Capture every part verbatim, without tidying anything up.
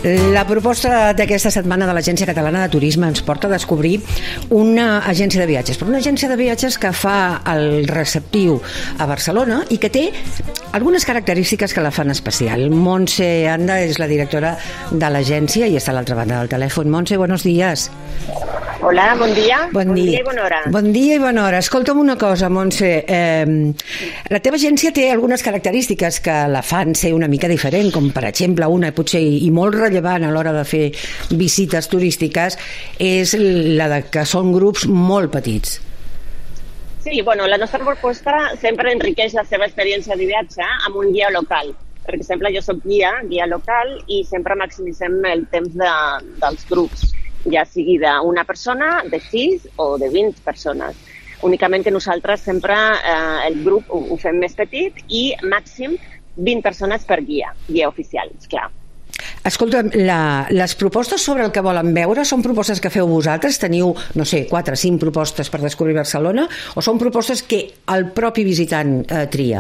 La proposta d'aquesta setmana de l'Agència Catalana de Turisme ens porta a descobrir una agència de viatges, però una agència de viatges que fa el receptiu a Barcelona i que té algunes característiques que la fan especial. Montse Anda és la directora de l'agència i està a l'altra banda del telèfon. Montse, buenos días. Hola, bon dia. Bon, bon dia. dia i bona hora. Bon dia i bona hora. Escolta'm una cosa, Montse. Eh, la teva agència té algunes característiques que la fan ser una mica diferent, com per exemple una potser i molt rellevant a l'hora de fer visites turístiques és la de que són grups molt petits. Sí, bueno, la nostra proposta sempre enriqueix la seva experiència de viatge amb un guia local. Per exemple, jo soc guia, guia local, i sempre maximitzem el temps de, dels grups, ja sigui d'una persona, de sis o de vint persones. Únicament que nosaltres sempre eh, el grup ho, ho fem més petit i màxim vint persones per guia, guia oficial, esclar. Escolta, la, les propostes sobre el que volen veure són propostes que feu vosaltres? Teniu, no sé, quatre o cinc propostes per descobrir Barcelona o són propostes que el propi visitant eh, tria?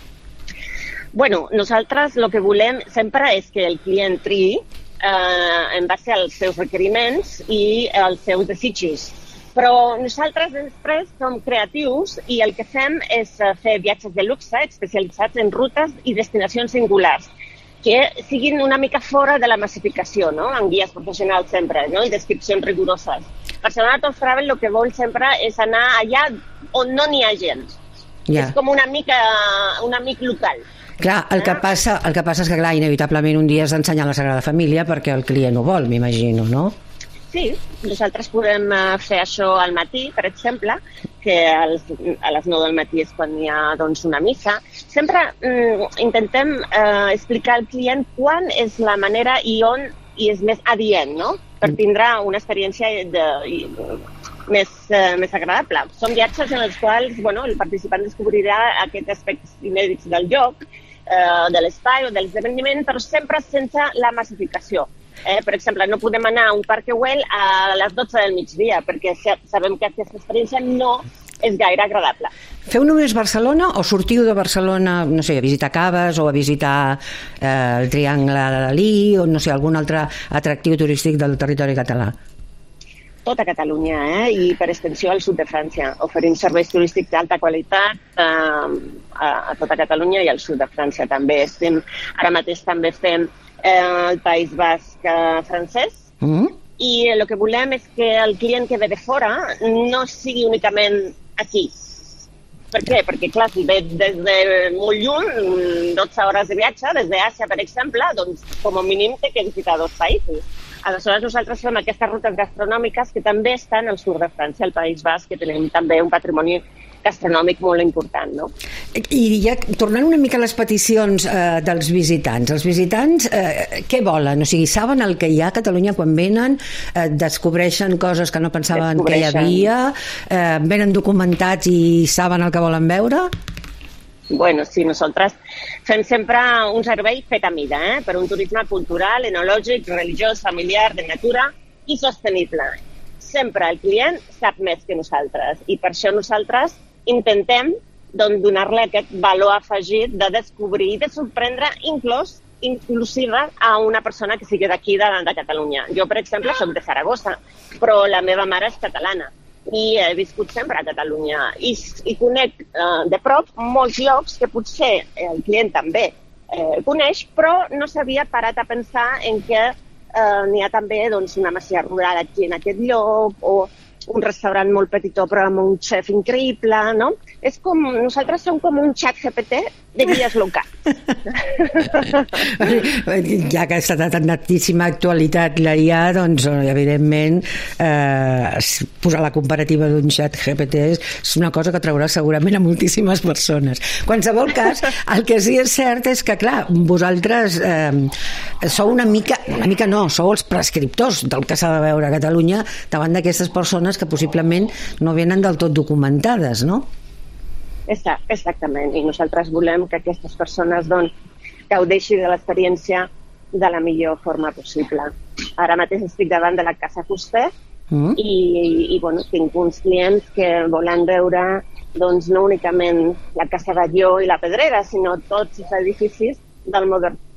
Bueno, nosaltres el que volem sempre és que el client triï eh, en base als seus requeriments i als seus desitjos. Però nosaltres després som creatius i el que fem és fer viatges de luxe especialitzats en rutes i destinacions singulars que siguin una mica fora de la massificació, no? En guies professionals sempre, no? I descripcions rigoroses. Barcelona Tour Travel el que vol sempre és anar allà on no n'hi ha gent. Yeah. És com una mica, un amic local. Clar, el que passa, el que passa és que, clar, inevitablement un dia has d'ensenyar la Sagrada Família perquè el client ho vol, m'imagino, no? Sí, nosaltres podem fer això al matí, per exemple, que als, a les nou del matí és quan hi ha doncs, una missa. Sempre mm, intentem eh, explicar al client quan és la manera i on i és més adient, no? Per tindre una experiència de, i, més, eh, més agradable. Són viatges en els quals bueno, el participant descobrirà aquests aspectes inèdits del lloc, eh, de l'espai o de l'esdeveniment, però sempre sense la massificació. Eh, per exemple, no podem anar a un Parc Güell a les dotze del migdia perquè sabem que aquesta experiència no és gaire agradable. Feu només Barcelona o sortiu de Barcelona, no sé, a visitar caves o a visitar eh, el Triangle de Dalí o no sé, algun altre atractiu turístic del territori català? Tota Catalunya, eh? I per extensió al sud de França. Oferim serveis turístics d'alta qualitat eh, a, a tota Catalunya i al sud de França també. Estem, ara mateix també fem eh, el País Basc eh, francès mm. i el que volem és que el client que ve de fora no sigui únicament aquí. Per què? Perquè, clar, si ve des de molt lluny, dotze hores de viatge, des d'Àsia, per exemple, doncs com a mínim té que visitar dos països. Aleshores, nosaltres fem aquestes rutes gastronòmiques que també estan al sud de França, al País Basc, que tenim també un patrimoni gastronòmic molt important, no? I ja tornant una mica a les peticions eh, dels visitants, els visitants eh, què volen? O sigui, saben el que hi ha a Catalunya quan venen, eh, descobreixen coses que no pensaven que hi havia, eh, venen documentats i saben el que volen veure? Bueno, sí, nosaltres fem sempre un servei fet a mida, eh? Per un turisme cultural, enològic, religiós, familiar, de natura i sostenible. Sempre el client sap més que nosaltres i per això nosaltres intentem doncs, donar-li aquest valor afegit de descobrir i de sorprendre inclús inclusiva a una persona que sigui d'aquí de, de Catalunya. Jo, per exemple, soc de Saragossa, però la meva mare és catalana i he viscut sempre a Catalunya i, i conec eh, de prop molts llocs que potser el client també eh, coneix, però no s'havia parat a pensar en que eh, n'hi ha també doncs, una masia rural aquí en aquest lloc o un restaurant molt petitó però amb un xef increïble, no? És com, nosaltres som com un xat G P T de guies locals. Ja que està en tantíssima actualitat la I A, doncs evidentment eh, posar la comparativa d'un xat G P T és una cosa que traurà segurament a moltíssimes persones. En qualsevol cas, el que sí és cert és que, clar, vosaltres eh, sou una mica, una mica no, sou els prescriptors del que s'ha de veure a Catalunya davant d'aquestes persones que possiblement no venen del tot documentades, no? Exactament, i nosaltres volem que aquestes persones doncs, gaudeixin de l'experiència de la millor forma possible. Ara mateix estic davant de la Casa Fuster mm. i, i bueno, tinc uns clients que volen veure doncs, no únicament la Casa Batlló i la Pedrera, sinó tots els edificis del modern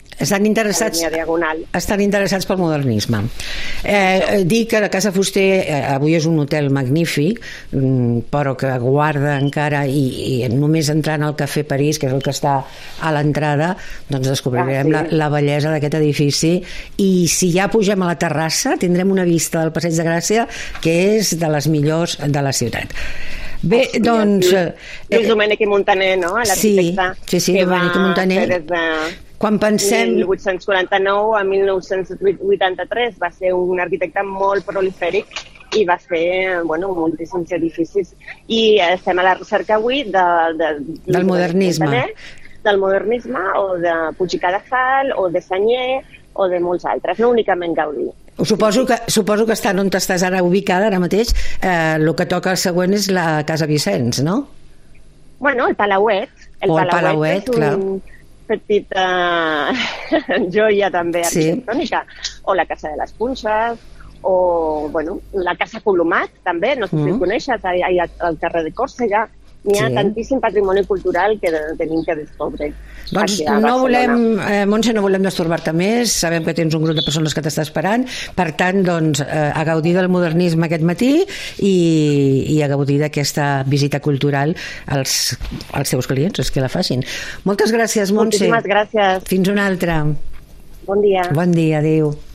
Estan interessats, estan interessats pel modernisme. Eh, dir que la Casa Fuster eh, avui és un hotel magnífic, però que guarda encara, i, i només entrant al Cafè París, que és el que està a l'entrada, doncs descobrirem ah, sí. la, la bellesa d'aquest edifici, i si ja pugem a la terrassa tindrem una vista del Passeig de Gràcia que és de les millors de la ciutat. Bé, sí, doncs... És Domènech i Montaner, no? L'arquitecte sí, sí, sí, Domènech i Montaner. Des de... Quan pensem... mil vuit-cents quaranta-nou a mil nou-cents vuitanta-tres va ser un arquitecte molt prolifèric i va fer, bueno, moltíssims edificis. I estem a la recerca avui de, de, de, del modernisme. De, del modernisme, o de Puig i Cadafal, o de Sagnier, o de molts altres, no únicament Gaudí. Suposo que, suposo que estan on estàs ara ubicada, ara mateix, eh, el que toca el següent és la Casa Vicenç, no? Bueno, el Palauet. El o el Palauet, Palauet, és un... clar. petita joia també arquitectònica, sí. O la Casa de les Punxes, o bueno, la Casa Colomat també, no sé mm. si ho coneixes, allà al carrer de Còrsega. N'hi ha sí. tantíssim patrimoni cultural que tenim que descobrir. Doncs no volem, eh, Montse, no volem destorbar-te més, sabem que tens un grup de persones que t'està esperant, per tant, doncs, eh, a gaudir del modernisme aquest matí i, i a gaudir d'aquesta visita cultural als, als teus clients, els que la facin. Moltes gràcies, Montse. Moltíssimes gràcies. Fins una altra. Bon dia. Bon dia, adéu.